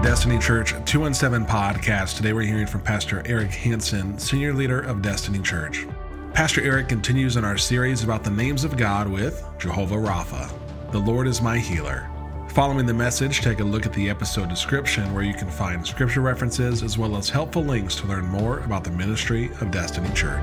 Destiny Church 217 podcast. Today we're hearing from Pastor Eric Hansen, senior leader of Destiny Church. Pastor Eric continues in our series about the names of God with Jehovah Rapha, the Lord is my healer. Following the message, take a look at the episode description where you can find scripture references as well as helpful links to learn more about the ministry of Destiny Church.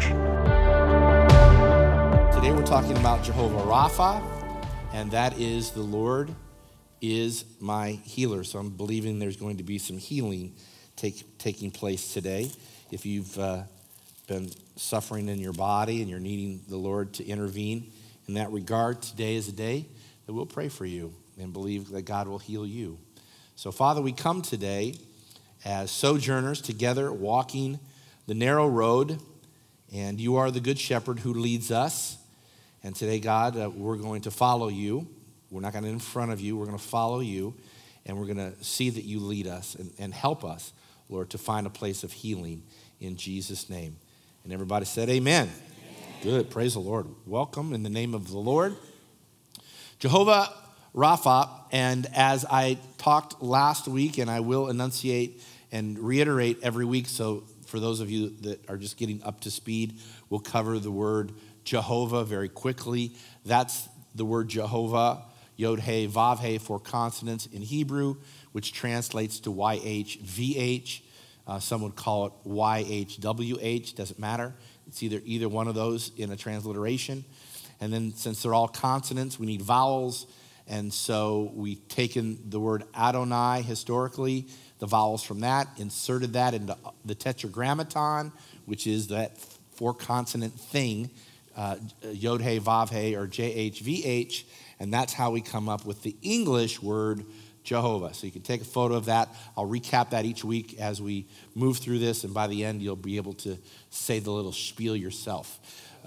Today we're talking about Jehovah Rapha, and that is the Lord is my healer. So I'm believing there's going to be some healing taking place today. If you've been suffering in your body and you're needing the Lord to intervene in that regard, today is a day that we'll pray for you and believe that God will heal you. So Father, we come today as sojourners together walking the narrow road, and you are the good shepherd who leads us. And today, God, we're going to follow you. We're not going to in front of you. We're going to follow you, and we're going to see that you lead us and help us, Lord, to find a place of healing in Jesus' name. And everybody said amen. Good. Praise the Lord. Welcome in the name of the Lord. Jehovah Rapha, and as I talked last week, and I will enunciate and reiterate every week, so for those of you that are just getting up to speed, we'll cover the word Jehovah very quickly. That's the word Jehovah, Yod He Vav He, 4 consonants in Hebrew, which translates to YHVH. Some would call it YHWH, doesn't matter. It's either one of those in a transliteration. And then since they're all consonants, we need vowels. And so we've taken the word Adonai historically, the vowels from that, inserted that into the tetragrammaton, which is that 4 consonant thing, Yod He Vav He or JHVH, and that's how we come up with the English word Jehovah. So you can take a photo of that. I'll recap that each week as we move through this, and by the end you'll be able to say the little spiel yourself.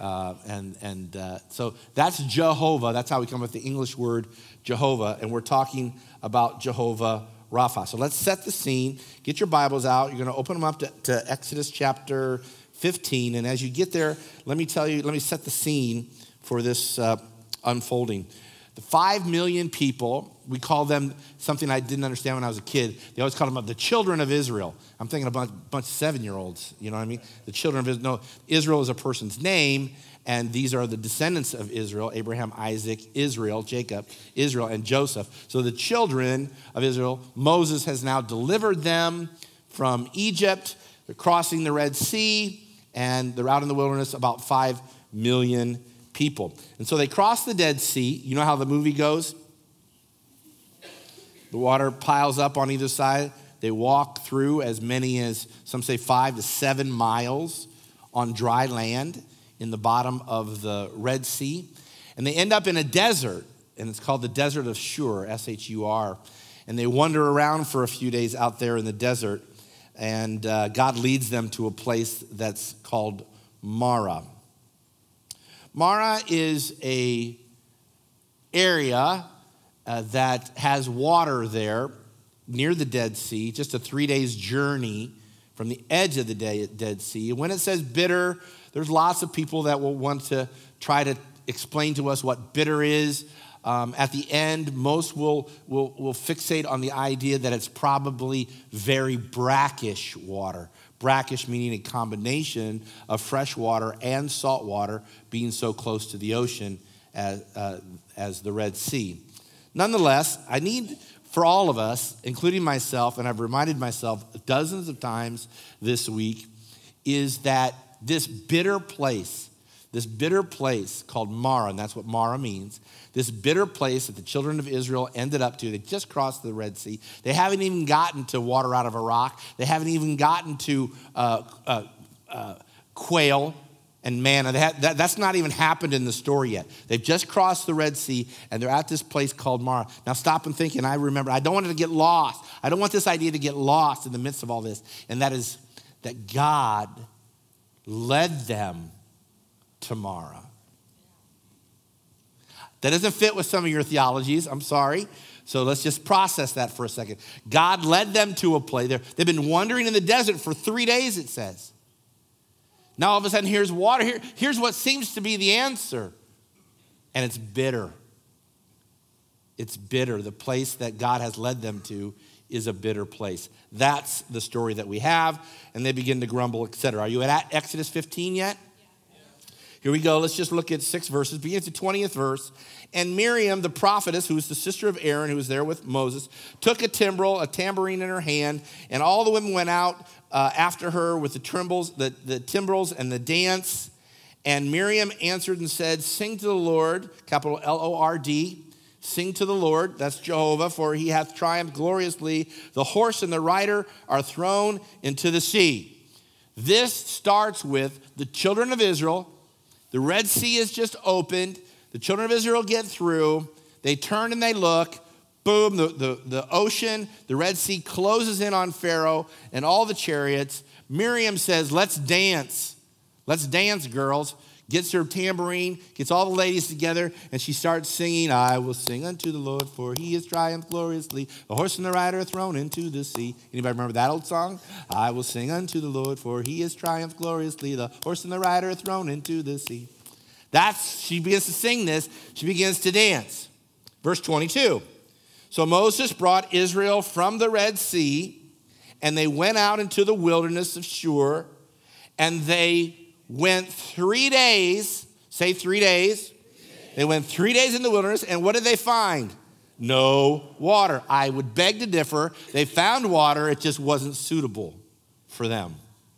So that's Jehovah. That's how we come up with the English word Jehovah, and we're talking about Jehovah Rapha. So let's set the scene. Get your Bibles out. You're going to open them up to Exodus chapter 15, and as you get there, let me set the scene for this unfolding. The 5 million people, we call them something I didn't understand when I was a kid. They always called them the children of Israel. I'm thinking a bunch of 7-year-olds, you know what I mean? The children of Israel. No, Israel is a person's name, and these are the descendants of Israel: Abraham, Isaac, Israel, Jacob, Israel, and Joseph. So the children of Israel, Moses has now delivered them from Egypt. They're crossing the Red Sea, and they're out in the wilderness, about 5 million people. And so they cross the Dead Sea. You know how the movie goes? The water piles up on either side. They walk through as many as, some say 5 to 7 miles on dry land in the bottom of the Red Sea. And they end up in a desert, and it's called the Desert of Shur, S-H-U-R. And they wander around for a few days out there in the desert, and God leads them to a place that's called Marah. Marah is a area that has water there near the Dead Sea, just a 3 days journey from the edge of the Dead Sea. And when it says bitter, there's lots of people that will want to try to explain to us what bitter is. At the end, most will fixate on the idea that it's probably very brackish water. Brackish meaning a combination of fresh water and salt water being so close to the ocean as the Red Sea. Nonetheless, I need for all of us, including myself, and I've reminded myself dozens of times this week, is that this bitter place called Marah, and that's what Marah means, this bitter place that the children of Israel ended up to. They just crossed the Red Sea. They haven't even gotten to water out of a rock. They haven't even gotten to quail and manna. That's not even happened in the story yet. They've just crossed the Red Sea, and they're at this place called Marah. Now stop and think, and I remember, I don't want it to get lost. I don't want this idea to get lost in the midst of all this, and that is that God led them to Marah. That doesn't fit with some of your theologies, I'm sorry. So let's just process that for a second. God led them to a place. They've been wandering in the desert for 3 days, it says. Now all of a sudden, here's water. Here's what seems to be the answer. And it's bitter. It's bitter. The place that God has led them to is a bitter place. That's the story that we have, and they begin to grumble, etc. Are you at Exodus 15 yet? Here we go. Let's just look at 6 verses. Begins the 20th verse. And Miriam, the prophetess, who was the sister of Aaron, who was there with Moses, took a timbrel, a tambourine in her hand, and all the women went out after her with the timbrels and the dance. And Miriam answered and said, sing to the Lord, capital L-O-R-D, sing to the Lord, that's Jehovah, for he hath triumphed gloriously. The horse and the rider are thrown into the sea. This starts with the children of Israel. The Red Sea is just opened. The children of Israel get through. They turn and they look. Boom, the ocean, the Red Sea closes in on Pharaoh and all the chariots. Miriam says, let's dance. Let's dance, girls. Gets her tambourine, gets all the ladies together, and she starts singing, I will sing unto the Lord, for he has triumphed gloriously. The horse and the rider are thrown into the sea. Anybody remember that old song? I will sing unto the Lord, for he has triumphed gloriously. The horse and the rider are thrown into the sea. She begins to sing this. She begins to dance. Verse 22. So Moses brought Israel from the Red Sea, and they went out into the wilderness of Shur, and they went 3 days, say 3 days. They went 3 days in the wilderness, and what did they find? No water. I would beg to differ. They found water, it just wasn't suitable for them.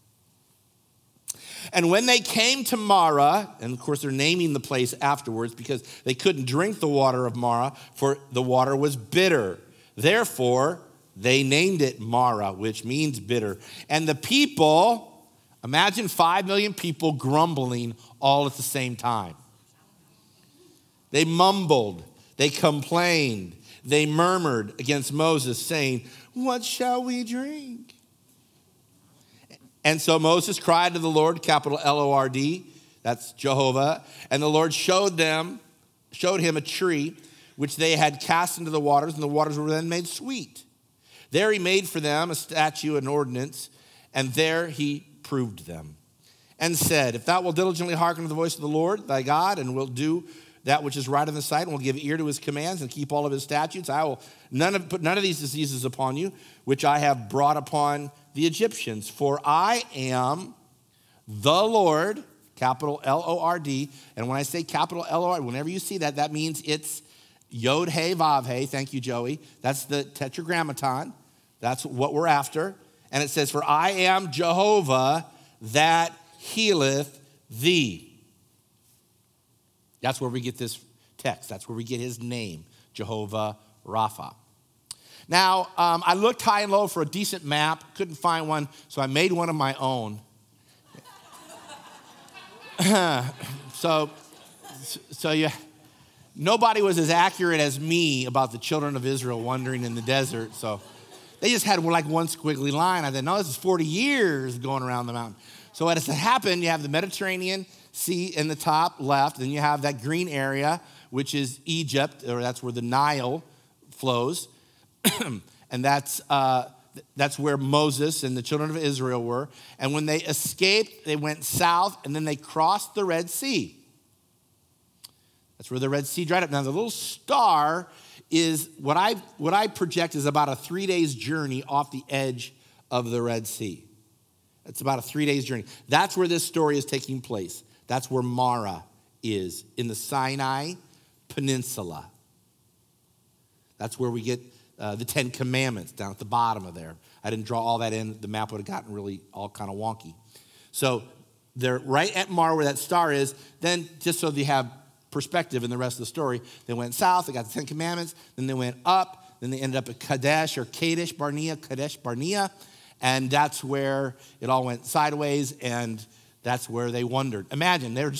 And when they came to Marah, and of course they're naming the place afterwards because they couldn't drink the water of Marah, for the water was bitter. Therefore, they named it Marah, which means bitter. And the people, imagine 5 million people grumbling all at the same time. They mumbled, they complained, they murmured against Moses, saying, what shall we drink? And so Moses cried to the Lord, capital L-O-R-D, that's Jehovah, and the Lord showed him a tree which they had cast into the waters, and the waters were then made sweet. There he made for them a statute, an ordinance, and there he proved them, and said, if thou wilt diligently hearken to the voice of the Lord thy God, and wilt do that which is right in the sight, and will give ear to his commands, and keep all of his statutes, I will put none of these diseases upon you, which I have brought upon the Egyptians. For I am the Lord, capital L-O-R-D, and when I say capital L-O-R-D, whenever you see that, that means it's Yod, He, Vav, He. Thank you, Joey. That's the Tetragrammaton. That's what we're after. And it says, for I am Jehovah that healeth thee. That's where we get this text. That's where we get his name, Jehovah Rapha. Now, I looked high and low for a decent map. Couldn't find one, so I made one of my own. So nobody was as accurate as me about the children of Israel wandering in the desert, so they just had like one squiggly line. I said, no, this is 40 years going around the mountain. So as it happened, you have the Mediterranean Sea in the top left, then you have that green area, which is Egypt, or that's where the Nile flows. And that's where Moses and the children of Israel were. And when they escaped, they went south, and then they crossed the Red Sea. That's where the Red Sea dried up. Now, the little star is what I project is about a 3 days journey off the edge of the Red Sea. It's about a 3 days journey. That's where this story is taking place. That's where Marah is, in the Sinai Peninsula. That's where we get the 10 Commandments down at the bottom of there. I didn't draw all that in. The map would have gotten really all kind of wonky. So they're right at Marah where that star is. Then, just so they have perspective in the rest of the story, they went south, they got the 10 Commandments, then they went up, then they ended up at Kadesh Barnea, and that's where it all went sideways, and that's where they wandered. Imagine, they were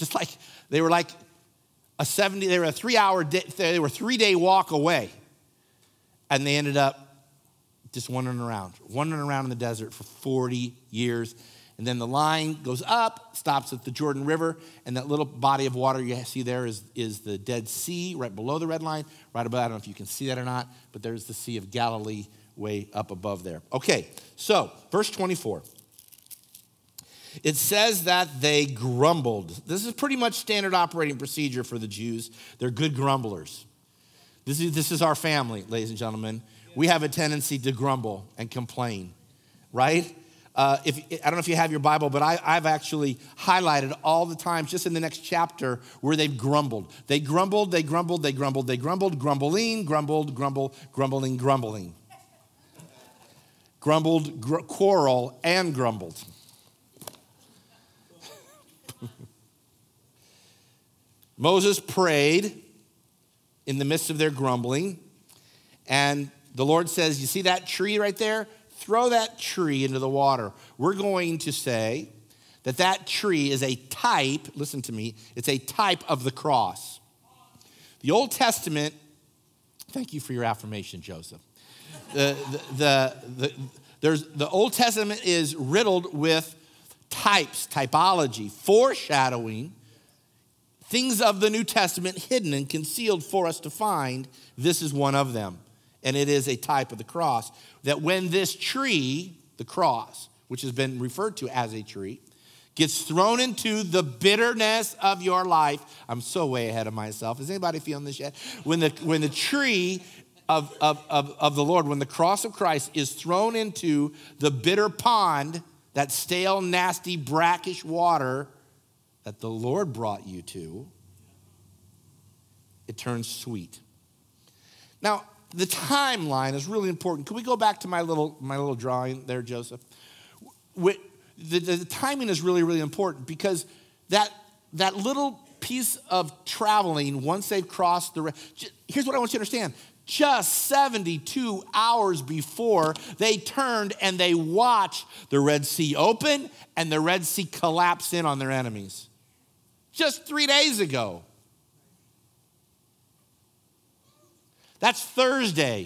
a 3-day walk away, and they ended up just wandering around in the desert for 40 years. And then the line goes up, stops at the Jordan River, and that little body of water you see there is the Dead Sea right below the red line. Right above, I don't know if you can see that or not, but there's the Sea of Galilee way up above there. Okay, so verse 24. It says that they grumbled. This is pretty much standard operating procedure for the Jews. They're good grumblers. This is our family, ladies and gentlemen. we have a tendency to grumble and complain, right? I don't know if you have your Bible, but I've actually highlighted all the times just in the next chapter where they've grumbled. They grumbled, they grumbled, they grumbled, they grumbled, grumbling, grumbled, grumble, grumbling, grumbling. Grumbled, quarrel, and grumbled. Moses prayed in the midst of their grumbling, and the Lord says, you see that tree right there? Throw that tree into the water. We're going to say that that tree is a type, listen to me, it's a type of the cross. The Old Testament, thank you for your affirmation, Joseph. The Old Testament is riddled with types, typology, foreshadowing, things of the New Testament hidden and concealed for us to find. This is one of them. And it is a type of the cross. That when this tree, the cross, which has been referred to as a tree, gets thrown into the bitterness of your life. I'm so way ahead of myself. Is anybody feeling this yet? When the tree of the Lord, when the cross of Christ is thrown into the bitter pond, that stale, nasty, brackish water that the Lord brought you to, it turns sweet. Now, the timeline is really important. Can we go back to my little drawing there, Joseph? The timing is really, really important because that little piece of traveling, once they've crossed here's what I want you to understand. Just 72 hours before, they turned and they watched the Red Sea open and the Red Sea collapse in on their enemies. Just 3 days ago. That's Thursday.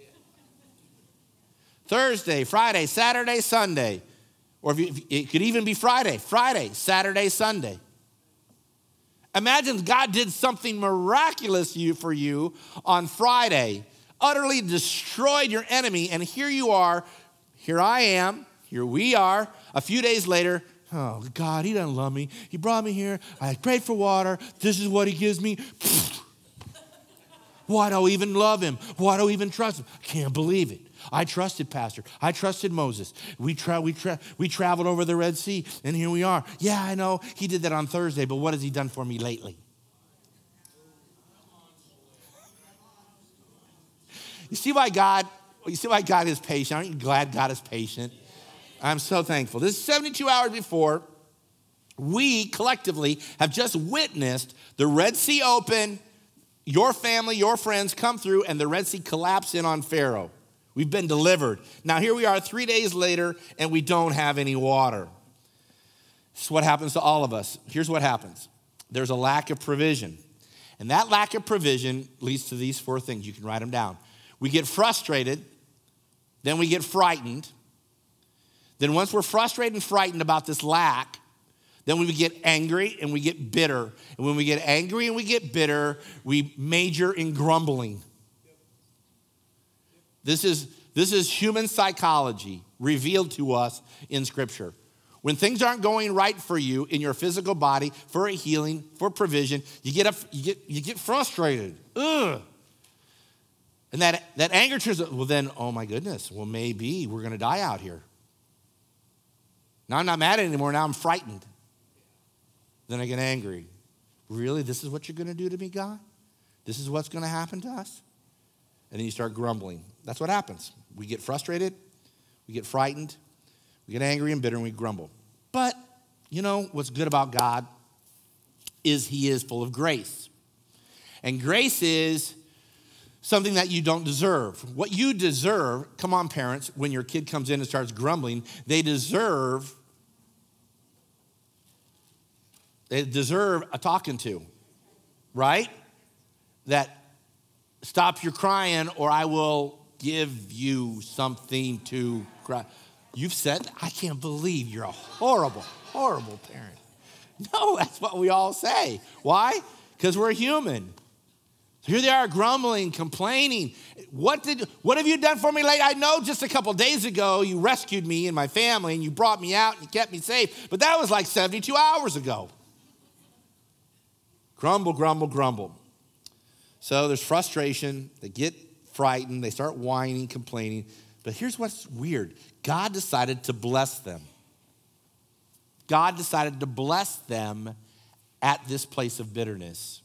Thursday, Friday, Saturday, Sunday. Or it could even be Friday, Saturday, Sunday. Imagine God did something miraculous for you on Friday, utterly destroyed your enemy, and here you are, here I am, here we are, a few days later. Oh, God, he doesn't love me. He brought me here. I prayed for water. This is what he gives me. Why do I even love him? Why do I even trust him? I can't believe it. I trusted Pastor. I trusted Moses. We traveled over the Red Sea, and here we are. Yeah, I know he did that on Thursday, but what has he done for me lately? You see why God is patient? Aren't you glad God is patient? I'm so thankful. This is 72 hours before we collectively have just witnessed the Red Sea open, your family, your friends come through, and the Red Sea collapse in on Pharaoh. We've been delivered. Now here we are 3 days later, and we don't have any water. This is what happens to all of us. Here's what happens. There's a lack of provision. And that lack of provision leads to these 4 things. You can write them down. We get frustrated. Then we get frightened. Then once we're frustrated and frightened about this lack, then we get angry and we get bitter. And when we get angry and we get bitter, we major in grumbling. This is human psychology revealed to us in Scripture. When things aren't going right for you in your physical body, for a healing, for provision, you get frustrated. Ugh. And that anger turns, well then, oh my goodness, well maybe we're going to die out here. Now I'm not mad anymore, now I'm frightened. Then I get angry. Really, this is what you're going to do to me, God? This is what's going to happen to us? And then you start grumbling. That's what happens. We get frustrated, we get frightened, we get angry and bitter, and we grumble. But, you know, what's good about God is he is full of grace. And grace is something that you don't deserve. What you deserve, come on parents, when your kid comes in and starts grumbling, they deserve a talking to, right? That stop your crying or I will give you something to cry. You've said, I can't believe you're a horrible, horrible parent. No, that's what we all say. Why? Because we're human. So here they are grumbling, complaining. What have you done for me lately? I know just a couple days ago you rescued me and my family and you brought me out and you kept me safe, but that was like 72 hours ago. Grumble, grumble, grumble. So there's frustration. They get frightened. They start whining, complaining. But here's what's weird. God decided to bless them. God decided to bless them at this place of bitterness.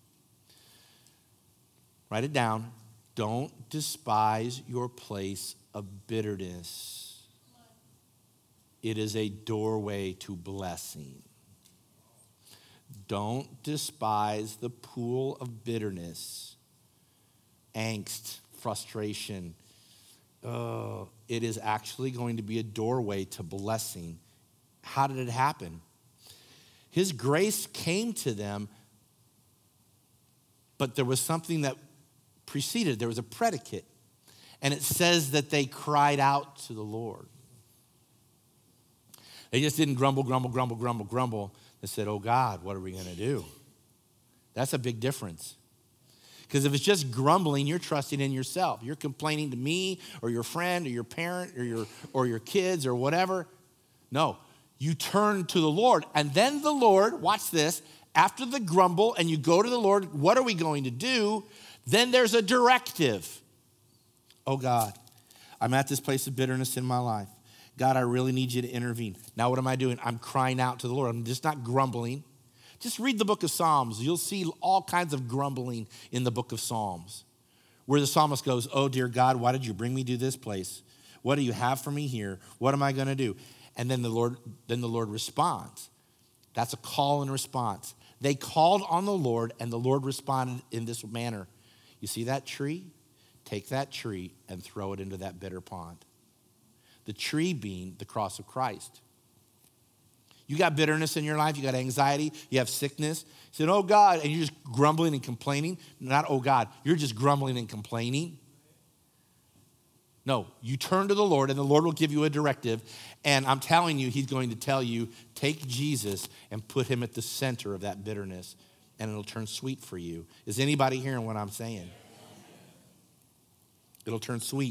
Write it down. Don't despise your place of bitterness. It is a doorway to blessing. Don't despise the pool of bitterness, angst, frustration. It is actually going to be a doorway to blessing. How did it happen? His grace came to them, but there was something that preceded. There was a predicate. And it says that they cried out to the Lord. They just didn't grumble. They said, oh God, what are we going to do? That's a big difference. Because if it's just grumbling, you're trusting in yourself. You're complaining to me or your friend or your parent or your kids or whatever. No, you turn to the Lord. And then the Lord, watch this, after the grumble and you go to the Lord, what are we going to do? Then there's a directive. Oh God, I'm at this place of bitterness in my life. God, I really need you to intervene. Now what am I doing? I'm crying out to the Lord. I'm just not grumbling. Just read the book of Psalms. You'll see all kinds of grumbling in the book of Psalms, where the psalmist goes, oh dear God, why did you bring me to this place? What do you have for me here? What am I going to do? And then the Lord responds. That's a call and response. They called on the Lord, and the Lord responded in this manner. You see that tree? Take that tree and throw it into that bitter pond. The tree being the cross of Christ. You got bitterness in your life, you got anxiety, you have sickness. You said, oh God, and you're just grumbling and complaining. Not, oh God, you're just grumbling and complaining. No, you turn to the Lord and the Lord will give you a directive. And I'm telling you, he's going to tell you, take Jesus and put him at the center of that bitterness and it'll turn sweet for you. Is anybody hearing what I'm saying? It'll turn sweet.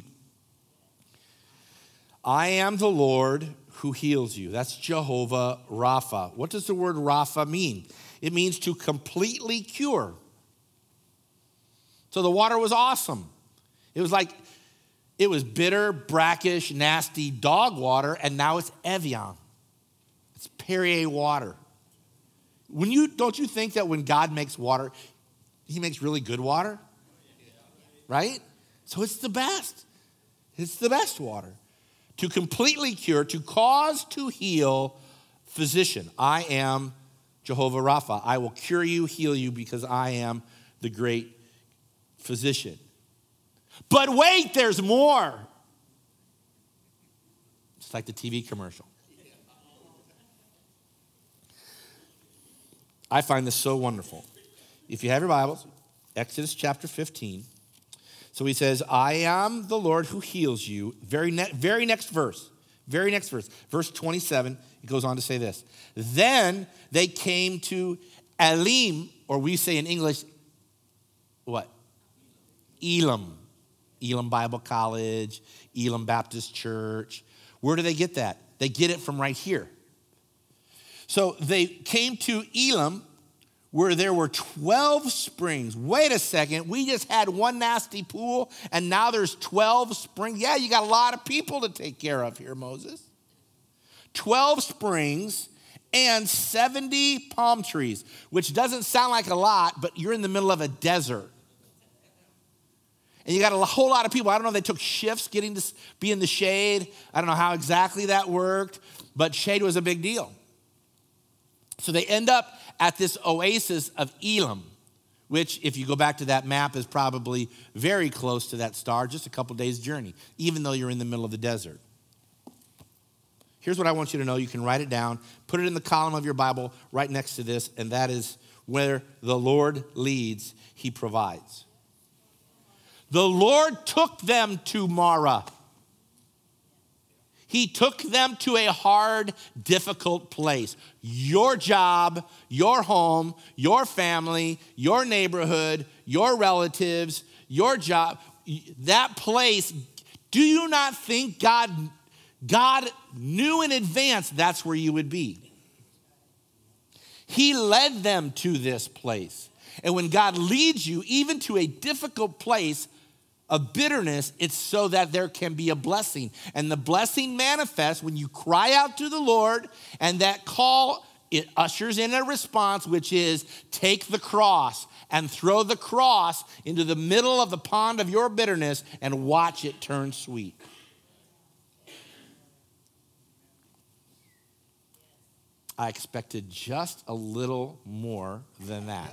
I am the Lord who heals you. That's Jehovah Rapha. What does the word Rapha mean? It means to completely cure. So the water was awesome. It was bitter, brackish, nasty dog water, and now it's Evian. It's Perrier water. Don't you think that when God makes water, he makes really good water? Right? So it's the best. It's the best water. To completely cure, to cause to heal, physician. I am Jehovah Rapha. I will cure you, heal you, because I am the great physician. But wait, there's more. It's like the TV commercial. I find this so wonderful. If you have your Bibles, Exodus chapter 15. So he says, I am the Lord who heals you. Very next verse. Verse 27, it goes on to say this. Then they came to Elim, or we say in English, what? Elim. Elim Bible College, Elim Baptist Church. Where do they get that? They get it from right here. So they came to Elim, where there were 12 springs. Wait a second, we just had one nasty pool, and now there's 12 springs. Yeah, you got a lot of people to take care of here, Moses. 12 springs and 70 palm trees, which doesn't sound like a lot, but you're in the middle of a desert. And you got a whole lot of people. I don't know if they took shifts getting to be in the shade. I don't know how exactly that worked, but shade was a big deal. So they end up at this oasis of Elim, which, if you go back to that map, is probably very close to that star, just a couple days' journey, even though you're in the middle of the desert. Here's what I want you to know. You can write it down, put it in the column of your Bible right next to this, and that is where the Lord leads, he provides. The Lord took them to Marah. He took them to a hard, difficult place. Your job, your home, your family, your neighborhood, your relatives, your job, that place. Do you not think God knew in advance that's where you would be? He led them to this place. And when God leads you even to a difficult place, of bitterness, it's so that there can be a blessing. And the blessing manifests when you cry out to the Lord, and that call, it ushers in a response, which is take the cross and throw the cross into the middle of the pond of your bitterness and watch it turn sweet. I expected just a little more than that.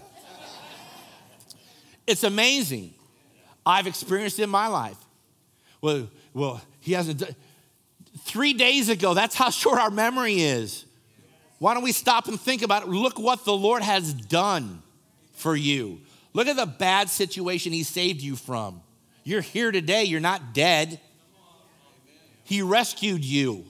It's amazing. I've experienced it in my life. Well, he hasn't done. 3 days ago, that's how short our memory is. Why don't we stop and think about it? Look what the Lord has done for you. Look at the bad situation he saved you from. You're here today. You're not dead. He rescued you.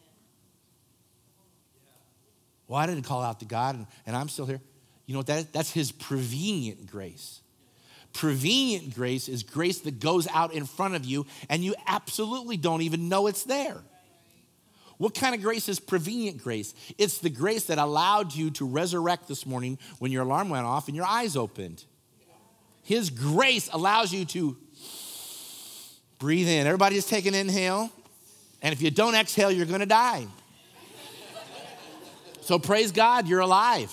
Well, I didn't call out to God, and I'm still here. You know what that is? That's his prevenient grace. Prevenient grace is grace that goes out in front of you, and you absolutely don't even know it's there. What kind of grace is prevenient grace? It's the grace that allowed you to resurrect this morning when your alarm went off and your eyes opened. His grace allows you to breathe in. Everybody just take an inhale, and if you don't exhale, you're going to die. So praise God, you're alive.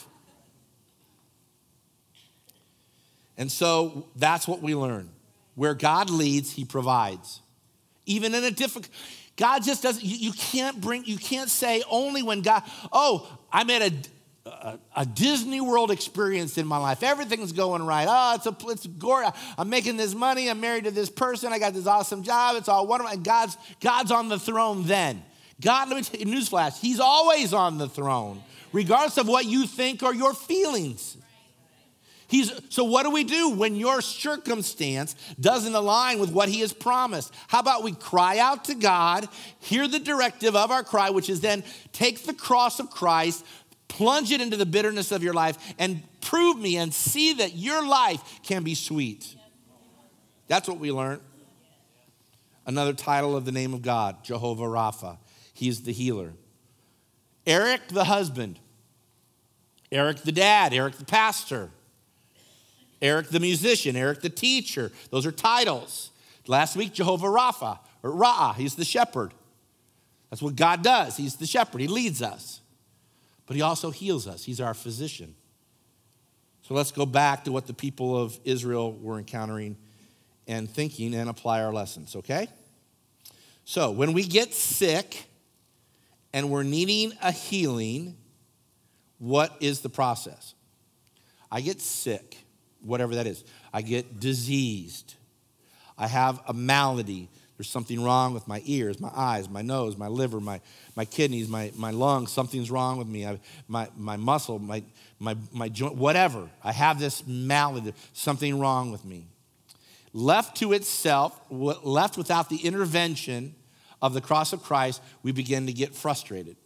And so that's what we learn. Where God leads, he provides. Even in a difficult, God just doesn't, you can't say only when God, I'm at a Disney World experience in my life. Everything's going right. It's gorgeous. I'm making this money. I'm married to this person. I got this awesome job. It's all wonderful. And God's on the throne then. God, let me tell you, newsflash, he's always on the throne, regardless of what you think or your feelings. So what do we do when your circumstance doesn't align with what he has promised? How about we cry out to God, hear the directive of our cry, which is then take the cross of Christ, plunge it into the bitterness of your life, and prove me and see that your life can be sweet. That's what we learn. Another title of the name of God, Jehovah Rapha. He's the healer. Eric the husband. Eric the dad. Eric the pastor. Eric the musician, Eric the teacher. Those are titles. Last week, Jehovah Rapha, or Ra'ah, he's the shepherd. That's what God does. He's the shepherd. He leads us. But he also heals us. He's our physician. So let's go back to what the people of Israel were encountering and thinking and apply our lessons, okay? So when we get sick and we're needing a healing, what is the process? I get sick. Whatever that is. I get diseased. I have a malady. There's something wrong with my ears, my eyes, my nose, my liver, my kidneys, my lungs. Something's wrong with me. My muscle, my joint, whatever. I have this malady. Something wrong with me. Left to itself, left without the intervention of the cross of Christ, we begin to get frustrated.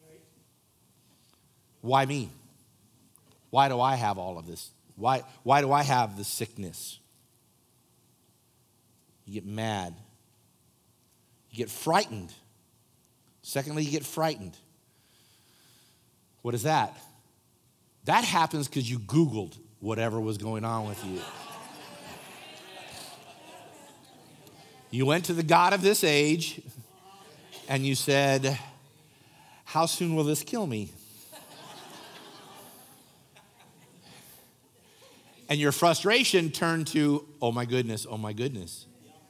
Why me? Why do I have all of this? Why do I have this sickness? You get mad. You get frightened. Secondly, you get frightened. What is that? That happens because you Googled whatever was going on with you. You went to the God of this age and you said, how soon will this kill me? And your frustration turned to, oh my goodness, oh my goodness.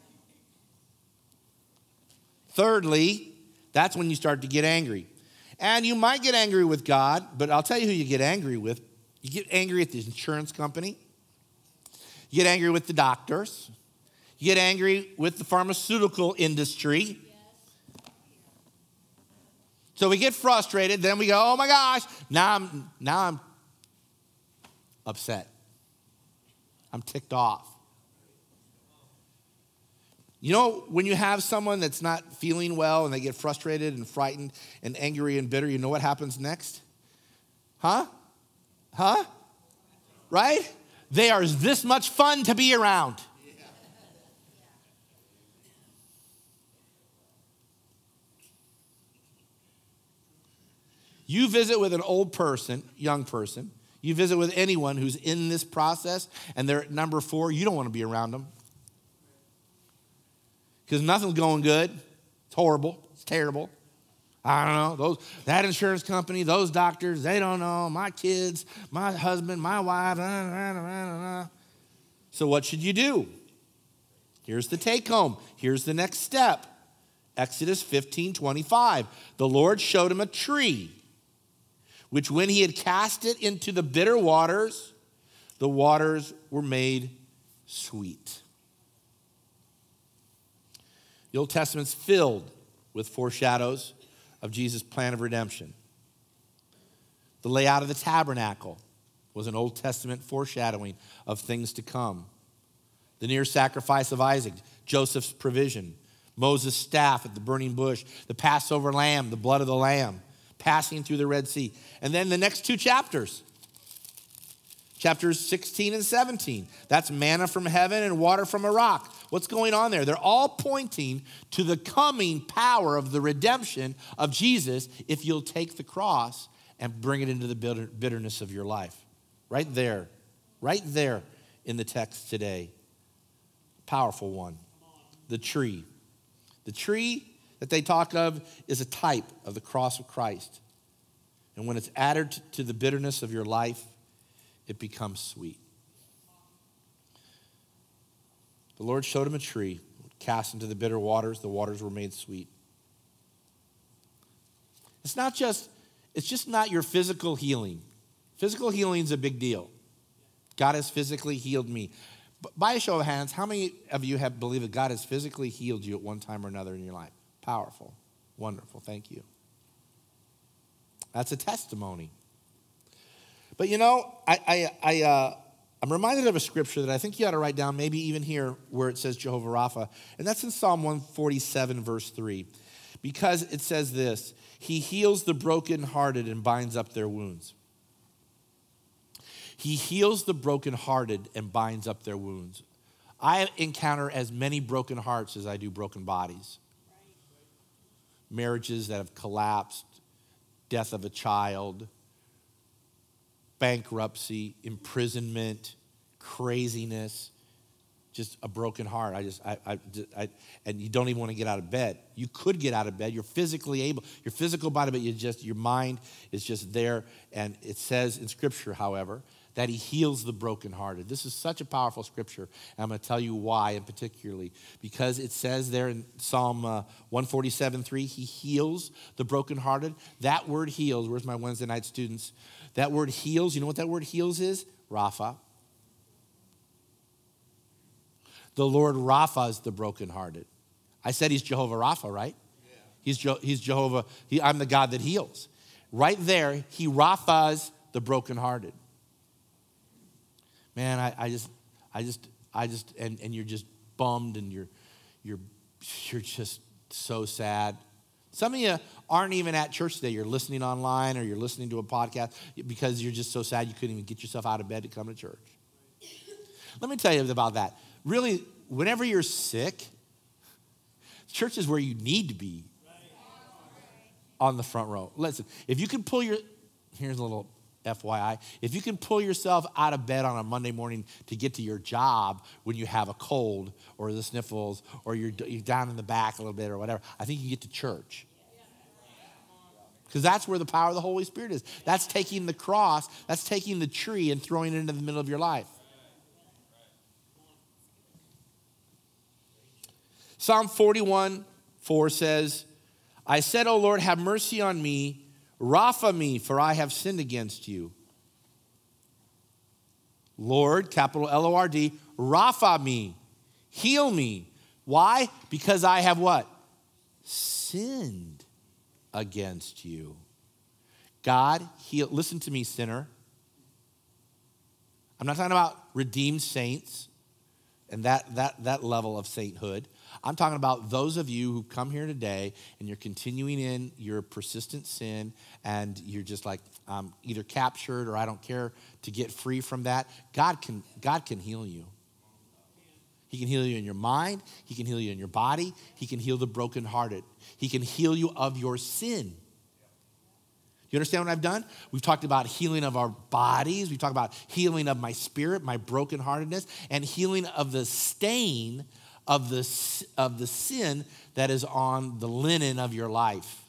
Thirdly, that's when you start to get angry. And you might get angry with God, but I'll tell you who you get angry with. You get angry at the insurance company. You get angry with the doctors. You get angry with the pharmaceutical industry. So we get frustrated, then we go, oh my gosh, now I'm upset. I'm ticked off. You know, when you have someone that's not feeling well and they get frustrated and frightened and angry and bitter, you know what happens next? Huh? Right? They are this much fun to be around. You visit with an old person, young person, you visit with anyone who's in this process and they're at number 4, you don't want to be around them. because nothing's going good. It's horrible. It's terrible. I don't know. That insurance company, those doctors, they don't know. My kids, my husband, my wife. So what should you do? Here's the take home. Here's the next step. Exodus 15:25. The Lord showed him a tree, which when he had cast it into the bitter waters, the waters were made sweet. The Old Testament's filled with foreshadows of Jesus' plan of redemption. The layout of the tabernacle was an Old Testament foreshadowing of things to come. The near sacrifice of Isaac, Joseph's provision, Moses' staff at the burning bush, the Passover lamb, the blood of the lamb, passing through the Red Sea. And then the next two chapters, chapters 16 and 17. That's manna from heaven and water from a rock. What's going on there? They're all pointing to the coming power of the redemption of Jesus if you'll take the cross and bring it into the bitterness of your life. Right there in the text today. Powerful one. The tree. The tree that they talk of is a type of the cross of Christ. And when it's added to the bitterness of your life, it becomes sweet. The Lord showed him a tree, cast into the bitter waters. The waters were made sweet. It's just not your physical healing. Physical healing is a big deal. God has physically healed me. But by a show of hands, how many of you have believed that God has physically healed you at one time or another in your life? Powerful. Wonderful. Thank you. That's a testimony. But you know, I'm reminded of a scripture that I think you ought to write down, maybe even here where it says Jehovah Rapha. And that's in Psalm 147, verse 3. Because it says this, he heals the brokenhearted and binds up their wounds. He heals the brokenhearted and binds up their wounds. I encounter as many broken hearts as I do broken bodies. Marriages that have collapsed, death of a child, bankruptcy, imprisonment, craziness, just a broken heart. And you don't even want to get out of bed. You could get out of bed. You're physically able, your physical body, but your mind is just there. And it says in Scripture, however, that he heals the brokenhearted. This is such a powerful scripture. And I'm going to tell you why, and particularly because it says there in Psalm 147:3, he heals the brokenhearted. That word heals, where's my Wednesday night students? That word heals, you know what that word heals is? Rapha. The Lord Rapha is the brokenhearted. I said he's Jehovah Rapha, right? Yeah. He's Jehovah. I'm the God that heals. Right there, he Raphas the brokenhearted. Man, I just, and you're just bummed, and you're just so sad. Some of you aren't even at church today. You're listening online, or you're listening to a podcast because you're just so sad you couldn't even get yourself out of bed to come to church. Let me tell you about that. Really, whenever you're sick, church is where you need to be on the front row. Listen, if you can here's a little FYI, if you can pull yourself out of bed on a Monday morning to get to your job when you have a cold or the sniffles or you're down in the back a little bit or whatever, I think you get to church. Because that's where the power of the Holy Spirit is. That's taking the cross, that's taking the tree and throwing it into the middle of your life. Psalm 41:4 says, I said, O Lord, have mercy on me, Rapha me, for I have sinned against you. Lord, capital L-O-R-D, Rapha me, heal me. Why? Because I have what? Sinned against you. God, heal. Listen to me, sinner. I'm not talking about redeemed saints and that level of sainthood. I'm talking about those of you who come here today and you're continuing in your persistent sin and you're just like either captured or I don't care to get free from that. God can heal you. He can heal you in your mind. He can heal you in your body. He can heal the brokenhearted. He can heal you of your sin. You understand what I've done? We've talked about healing of our bodies. We've talked about healing of my spirit, my brokenheartedness, and healing of the stain of the sin that is on the linen of your life.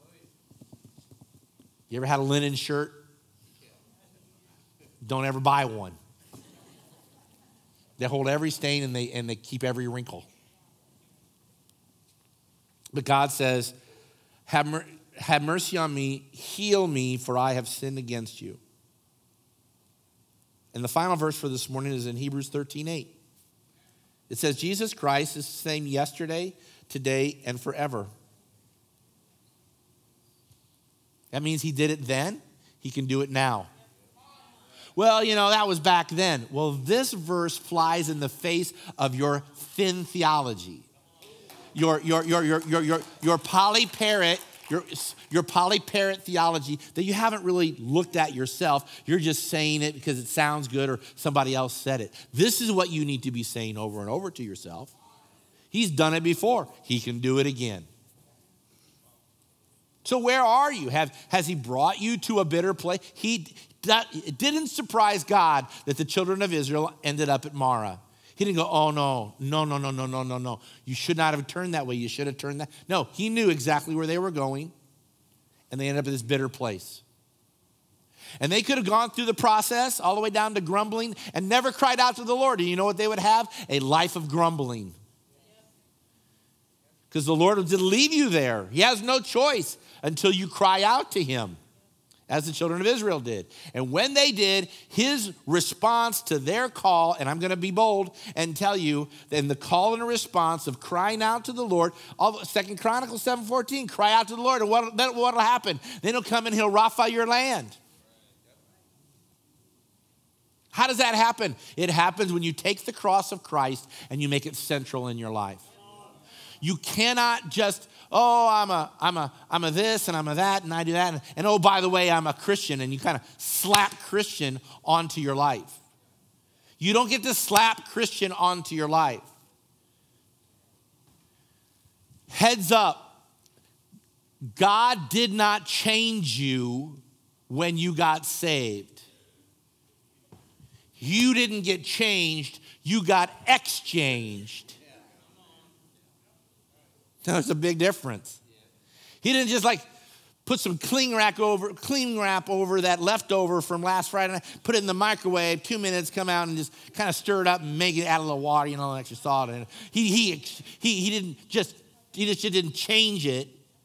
You ever had a linen shirt? Don't ever buy one. They hold every stain and they keep every wrinkle. But God says, have mercy on me, heal me, for I have sinned against you. And the final verse for this morning is in Hebrews 13:8. It says, Jesus Christ is the same yesterday, today, and forever. That means he did it then, he can do it now. Well, that was back then. Well, this verse flies in the face of your thin theology. Your polyparrot, your polyparrot theology that you haven't really looked at yourself. You're just saying it because it sounds good or somebody else said it. This is what you need to be saying over and over to yourself. He's done it before. He can do it again. So where are you? Has he brought you to a bitter place? It didn't surprise God that the children of Israel ended up at Marah. He didn't go, oh, no. You should not have turned that way. You should have turned that. No, he knew exactly where they were going, and they ended up at this bitter place. And they could have gone through the process all the way down to grumbling and never cried out to the Lord. And you know what they would have? A life of grumbling. Because the Lord didn't leave you there. He has no choice until you cry out to him, as the children of Israel did. And when they did, his response to their call, and I'm going to be bold and tell you, then the call and the response of crying out to the Lord, 2 Chronicles 7:14, cry out to the Lord, and what'll happen? Then he'll come and he'll Rapha your land. How does that happen? It happens when you take the cross of Christ and you make it central in your life. You cannot just, I'm a this and I'm a that and I do that. And oh, by the way, I'm a Christian. And you kind of slap Christian onto your life. You don't get to slap Christian onto your life. Heads up, God did not change you when you got saved. You didn't get changed, you got exchanged. There's a big difference. He didn't just put some cling wrap over that leftover from last Friday night, put it in the microwave, 2 minutes, come out and just kind of stir it up and make it add a little water, extra salt in it. He just didn't change it.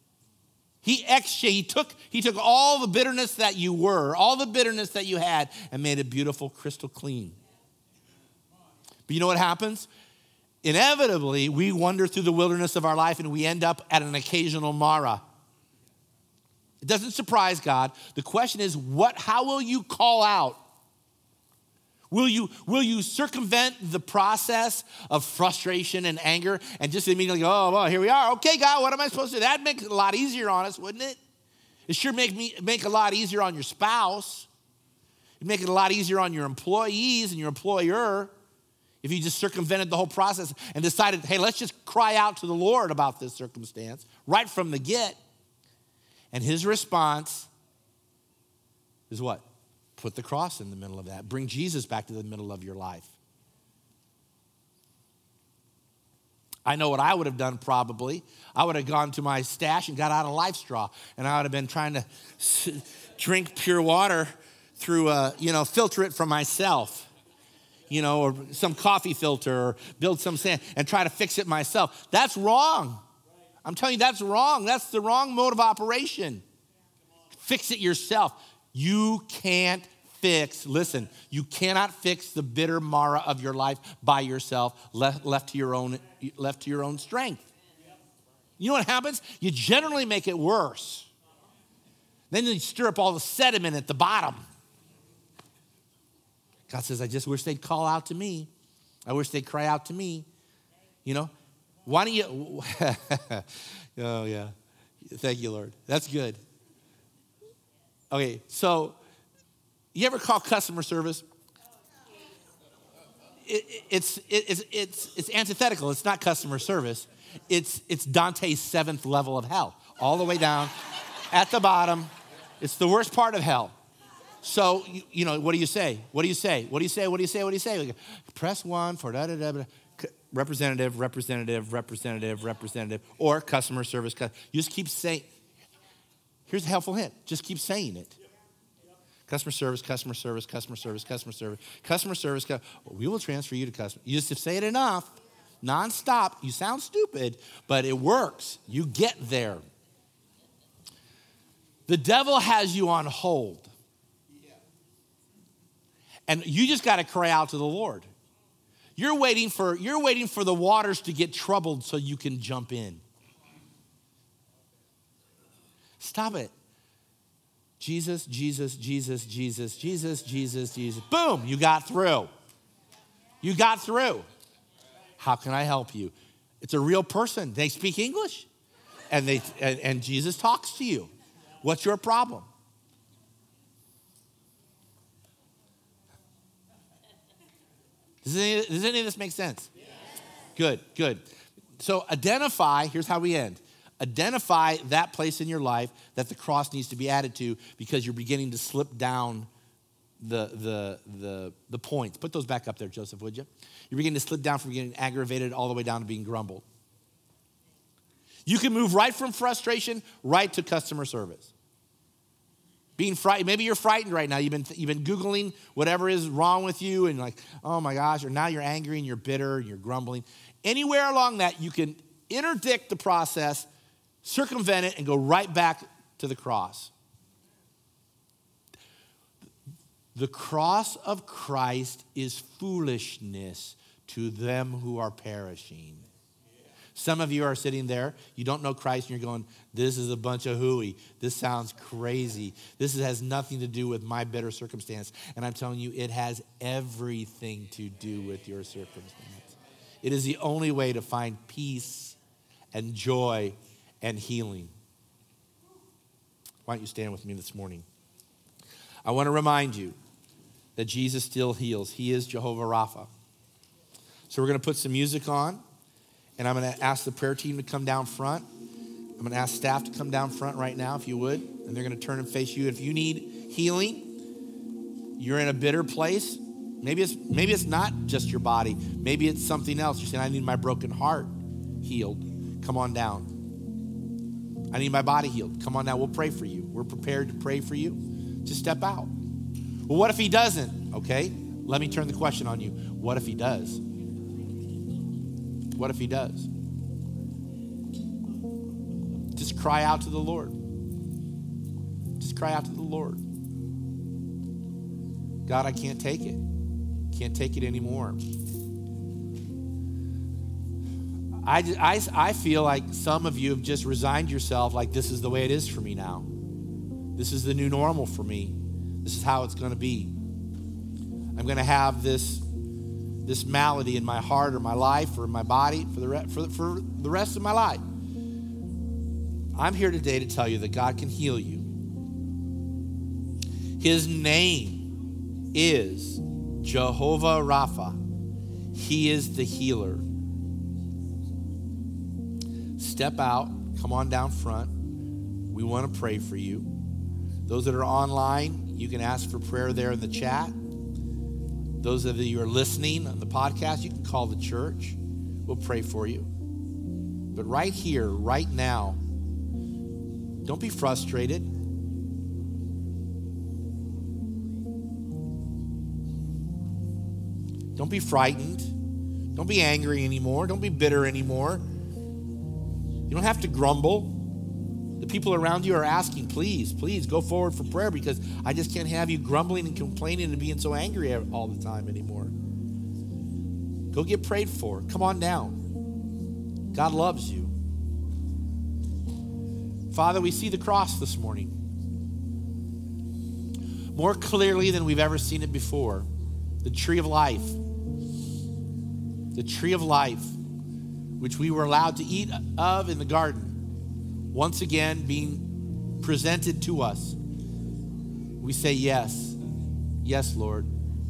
He took all the bitterness that you were, all the bitterness that you had, and made it beautiful, crystal clean. But you know what happens? Inevitably, we wander through the wilderness of our life and we end up at an occasional Marah. It doesn't surprise God. The question is, how will you call out? Will you circumvent the process of frustration and anger and just immediately go, oh, well, here we are. Okay, God, what am I supposed to do? That'd make it a lot easier on us, wouldn't it? It sure make a lot easier on your spouse. It'd make it a lot easier on your employees and your employer. If you just circumvented the whole process and decided, hey, let's just cry out to the Lord about this circumstance right from the get. And his response is what? Put the cross in the middle of that. Bring Jesus back to the middle of your life. I know what I would have done probably. I would have gone to my stash and got out a Life Straw. And I would have been trying to drink pure water through, filter it for myself. Or some coffee filter or build some sand and try to fix it myself. That's wrong. I'm telling you, that's wrong. That's the wrong mode of operation. Fix it yourself. You cannot fix the bitter Marah of your life by yourself, left to your own strength. You know what happens? You generally make it worse. Then you stir up all the sediment at the bottom. God says, I just wish they'd call out to me. I wish they'd cry out to me. Why don't you? Oh, yeah. Thank you, Lord. That's good. Okay, so you ever call customer service? It's antithetical. It's not customer service. It's Dante's 7th level of hell, all the way down at the bottom. It's the worst part of hell. So, what do you say? What do you say? What do you say? What do you say? What do you say? Press 1 for da-da-da. representative, or customer service. You just keep saying, here's a helpful hint. Just keep saying it. Customer service. We will transfer you to customer. You just say it enough, nonstop. You sound stupid, but it works. You get there. The devil has you on hold. And you just got to cry out to the Lord. You're waiting for the waters to get troubled so you can jump in. Stop it. Jesus. Boom, you got through. How can I help you? It's a real person. They speak English. And Jesus talks to you. What's your problem? Does any of this make sense? Yes. Good. So here's how we end. Identify that place in your life that the cross needs to be added to because you're beginning to slip down the points. Put those back up there, Joseph, would you? You're beginning to slip down from getting aggravated all the way down to being grumbled. You can move right from frustration right to customer service. Being frightened, maybe you're frightened right now. You've been Googling whatever is wrong with you and like, oh my gosh, or now you're angry and you're bitter and you're grumbling. Anywhere along that, you can interdict the process, circumvent it, and go right back to the cross. The cross of Christ is foolishness to them who are perishing. Some of you are sitting there, you don't know Christ, and you're going, this is a bunch of hooey. This sounds crazy. This has nothing to do with my bitter circumstance. And I'm telling you, it has everything to do with your circumstance. It is the only way to find peace and joy and healing. Why don't you stand with me this morning? I want to remind you that Jesus still heals. He is Jehovah Rapha. So we're going to put some music on. And I'm going to ask the prayer team to come down front. I'm going to ask staff to come down front right now, if you would. And they're going to turn and face you. If you need healing, you're in a bitter place. Maybe it's not just your body. Maybe it's something else. You're saying, I need my broken heart healed. Come on down. I need my body healed. Come on down. We'll pray for you. We're prepared to pray for you. Just step out. Well, what if he doesn't? Okay, let me turn the question on you. What if he does? What if he does? Just cry out to the Lord. Just cry out to the Lord. God, I can't take it. Can't take it anymore. I feel like some of you have just resigned yourself like this is the way it is for me now. This is the new normal for me. This is how it's going to be. I'm going to have this malady in my heart or my life or my body for the rest of my life. I'm here today to tell you that God can heal you. His name is Jehovah Rapha. He is the healer. Step out. Come on down front. We want to pray for you. Those that are online, you can ask for prayer there in the chat. Those of you who are listening on the podcast, you can call the church. We'll pray for you. But right here, right now, don't be frustrated. Don't be frightened. Don't be angry anymore. Don't be bitter anymore. You don't have to grumble. The people around you are asking, please go forward for prayer because I just can't have you grumbling and complaining and being so angry all the time anymore. Go get prayed for. Come on down. God loves you. Father, we see the cross this morning more clearly than we've ever seen it before. The tree of life. The tree of life, which we were allowed to eat of in the garden. Once again, being presented to us, we say yes. Yes, Lord.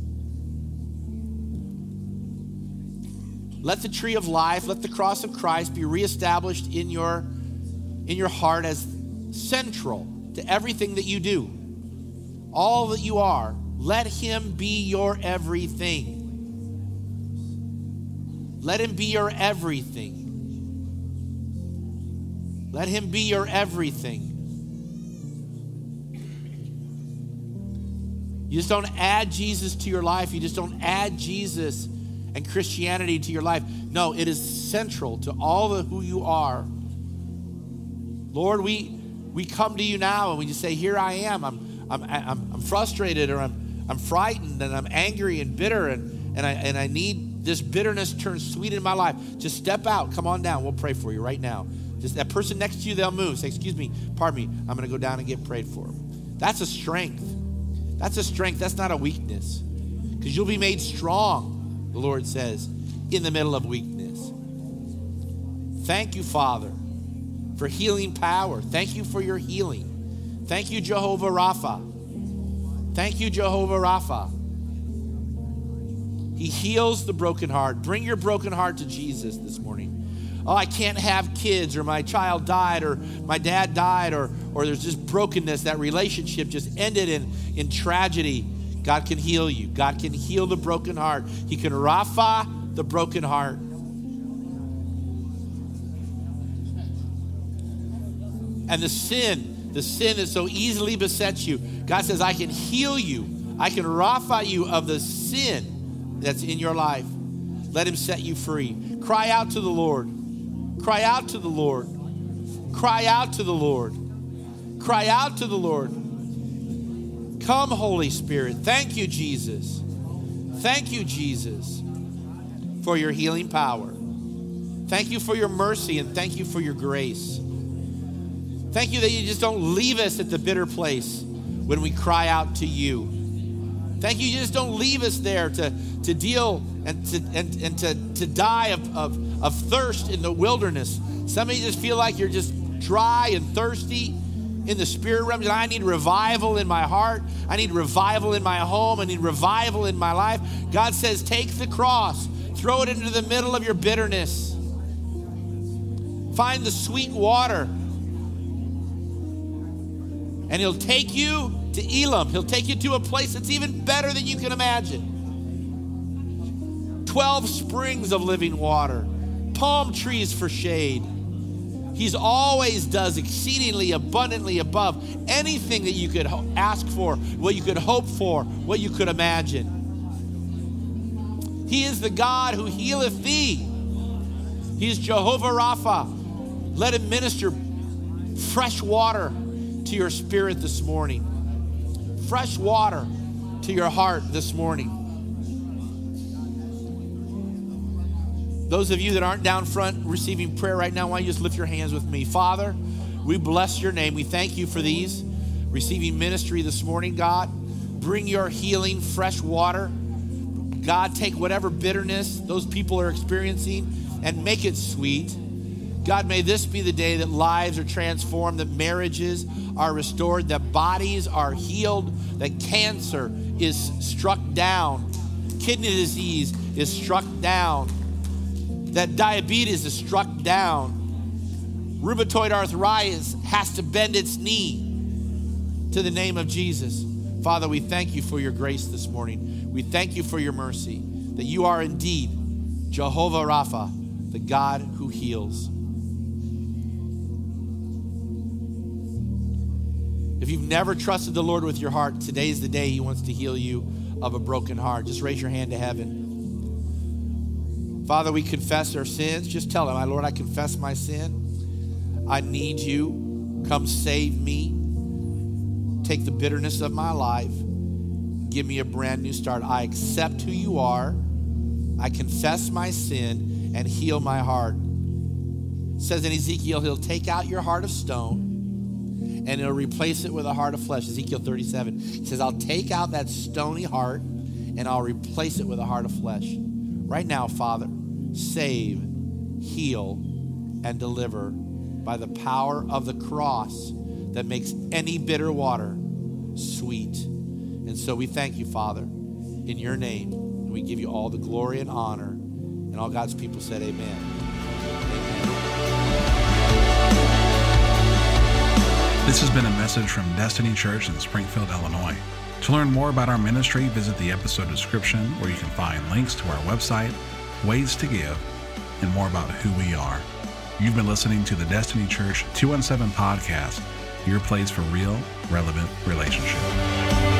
Let the tree of life, let the cross of Christ be reestablished in your heart as central to everything that you do. All that you are, let him be your everything. Let him be your everything. Let him be your everything. You just don't add Jesus to your life. You just don't add Jesus and Christianity to your life. No, it is central to all of who you are. Lord, we come to you now and we just say, here I am. I'm frustrated, or I'm frightened, and I'm angry and bitter, and I need this bitterness turned sweet in my life. Just step out. Come on down. We'll pray for you right now. Just that person next to you, they'll move. Say, excuse me, pardon me. I'm going to go down and get prayed for. That's a strength. That's a strength. That's not a weakness. Because you'll be made strong, the Lord says, in the middle of weakness. Thank you, Father, for healing power. Thank you for your healing. Thank you, Jehovah Rapha. Thank you, Jehovah Rapha. He heals the broken heart. Bring your broken heart to Jesus this morning. Oh, I can't have kids, or my child died, or my dad died, or there's just brokenness. That relationship just ended in tragedy. God can heal you. God can heal the broken heart. He can Rapha the broken heart. And the sin that so easily besets you, God says, I can heal you. I can Rapha you of the sin that's in your life. Let him set you free. Cry out to the Lord. Cry out to the Lord. Cry out to the Lord. Cry out to the Lord. Come, Holy Spirit. Thank you, Jesus. Thank you, Jesus, for your healing power. Thank you for your mercy, and thank you for your grace. Thank you that you just don't leave us at the bitter place when we cry out to you. Thank you just don't leave us there to deal and to die of thirst in the wilderness. Some of you just feel like you're just dry and thirsty in the spirit realm. And I need revival in my heart. I need revival in my home. I need revival in my life. God says, take the cross, throw it into the middle of your bitterness. Find the sweet water. And he'll take you to Elam. He'll take you to a place that's even better than you can imagine. 12 springs of living water, palm trees for shade. He's always does exceedingly abundantly above anything that you could ask for, what you could hope for, what you could imagine. He is the God who healeth thee. He is Jehovah Rapha. Let him minister fresh water to your spirit this morning. Fresh water to your heart this morning. Those of you that aren't down front receiving prayer right now, why don't you just lift your hands with me? Father, we bless your name. We thank you for these receiving ministry this morning, God. Bring your healing, fresh water. God, take whatever bitterness those people are experiencing and make it sweet. God, may this be the day that lives are transformed, that marriages are restored, that bodies are healed, that cancer is struck down, kidney disease is struck down, that diabetes is struck down, rheumatoid arthritis has to bend its knee to the name of Jesus. Father, we thank you for your grace this morning. We thank you for your mercy, that you are indeed Jehovah Rapha, the God who heals. If you've never trusted the Lord with your heart, today's the day he wants to heal you of a broken heart. Just raise your hand to heaven. Father, we confess our sins. Just tell him, my Lord, I confess my sin. I need you. Come save me. Take the bitterness of my life. Give me a brand new start. I accept who you are. I confess my sin and heal my heart. It says in Ezekiel, he'll take out your heart of stone and he'll replace it with a heart of flesh. Ezekiel 37. He says, I'll take out that stony heart and I'll replace it with a heart of flesh. Right now, Father, save, heal, and deliver by the power of the cross that makes any bitter water sweet. And so we thank you, Father, in your name. And we give you all the glory and honor. And all God's people said amen. Amen. This has been a message from Destiny Church in Springfield, Illinois. To learn more about our ministry, visit the episode description where you can find links to our website, ways to give, and more about who we are. You've been listening to the Destiny Church 217 podcast, your place for real, relevant relationship.